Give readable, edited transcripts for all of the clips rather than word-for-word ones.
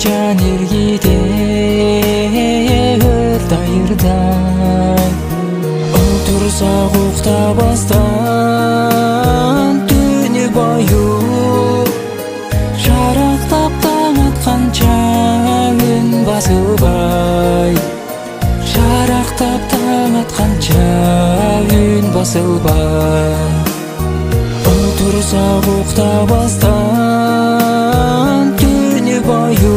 жан эргиде өрт айырдай отурсак уктабастан түнү бою шарактап таң атканча үн басылбай шарактап таң атканча үн басылбай отурсак уктабастан түнү бою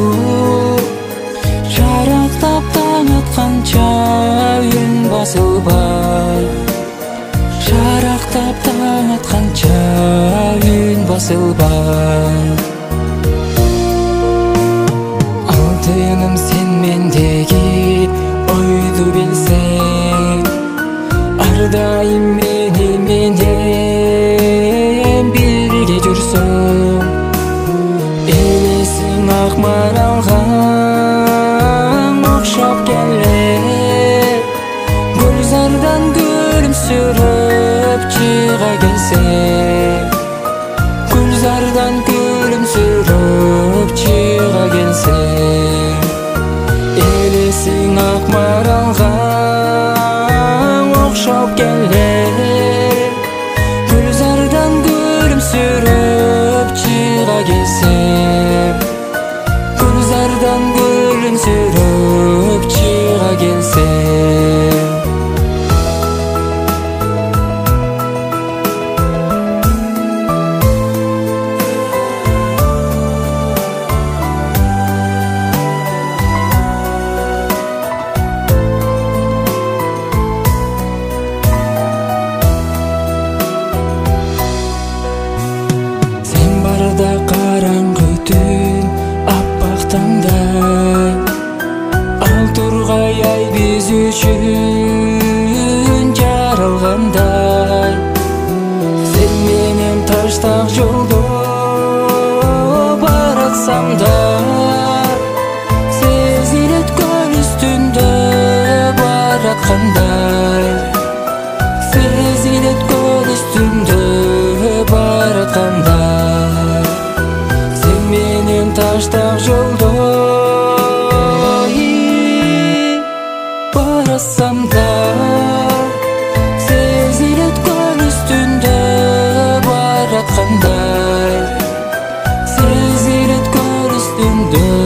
шарактап таң атканча үн басылбай шарактап таң атканча үн басылбай алтыным сен мендеги ойду билсең ар дайым мени менен бирге жүрсөң элесиң ак маралга окшоп келе гүлзардан күлүмсүрөп чыга келсең гүлзардан күлүмсүрөп чыга келсең элесиң ак маралга окшоп келе гүлзардан күлүмсүрөп чыга келсең гүлзардан күлүмсүрөп чыга келсең барда караңгы түн аппак таңдай ал тургай ай биз үчүн жаралгандай сен менен таштак жолдо баратсам да сезилет көл үстүндө бараткандай сезилет көл үстүндө бараткандай таштак жолдо барасам да сезилет көл үстүндө бараткандай сезилет көл үстүндө